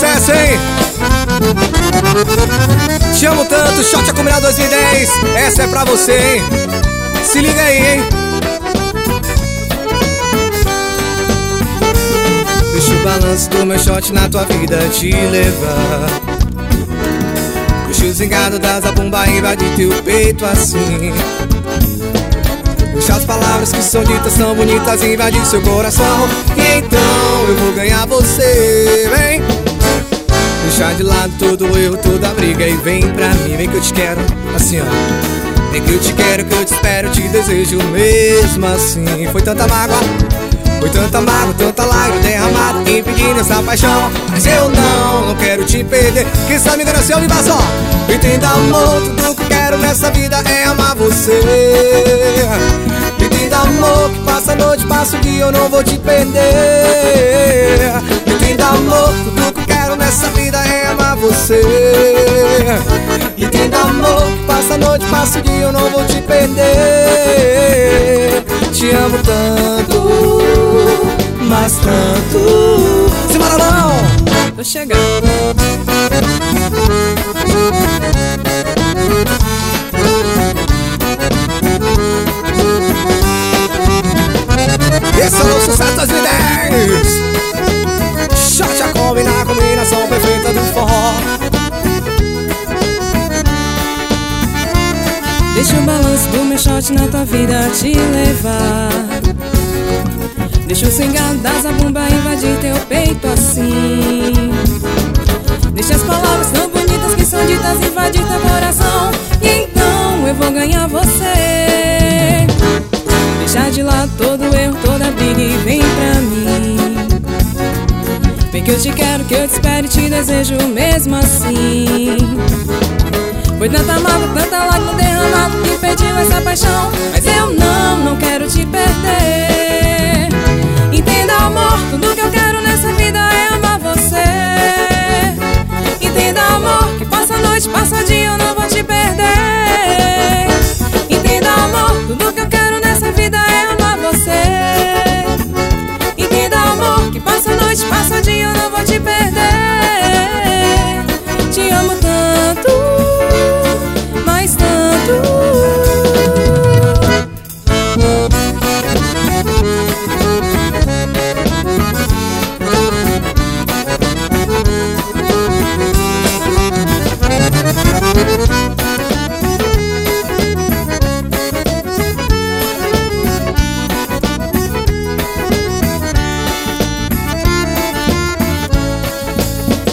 sucesso, hein? Te amo tanto, Shot Acumulado 2010. Essa é pra você, hein? Se liga aí, hein? Deixa o balanço do meu shot na tua vida te levar. Deixa o zingado da zabumba invadir teu peito assim. Deixa as palavras que são ditas tão bonitas invadir seu coração. E então eu vou ganhar você, vem. Deixar de lado todo o erro, toda a briga e vem pra mim, vem que eu te quero, assim ó. Vem que eu te quero, que eu te espero, te desejo mesmo assim. Foi tanta mágoa, tanta lágrima derramada, impedindo essa paixão. Mas eu não quero te perder, que essa me engana se eu me só. Entenda amor, tudo que eu quero nessa vida é amar você. Entenda amor, que passa a noite, passa o dia, eu não vou te perder. Entenda amor, tudo que eu quero nessa vida é amar você. Entenda amor, que passa a noite, passa o dia, eu não vou te perder. Te amo tanto, mas tanto. Simbora não! Tô chegando. Esse é o novo sucesso 2010. Shot a combinar, a combinação perfeita do forró. Deixa o balanço do meu shot na tua vida te levar. Deixa o cingado da zabumba invadir teu peito assim. Deixa as palavras tão bonitas que são ditas invadir teu coração. E então eu vou ganhar você. Deixar de lado todo erro, toda briga e vem pra mim. Vem que eu te quero, que eu te espero e te desejo mesmo assim. Foi tanta mágoa, tanta lágrima derramada que impediu essa paixão. Mas eu não quero te perder. Entenda amor, tudo que eu quero nessa vida é amar você. Entenda amor, que passa a noite, passa o dia, eu não vou te perder.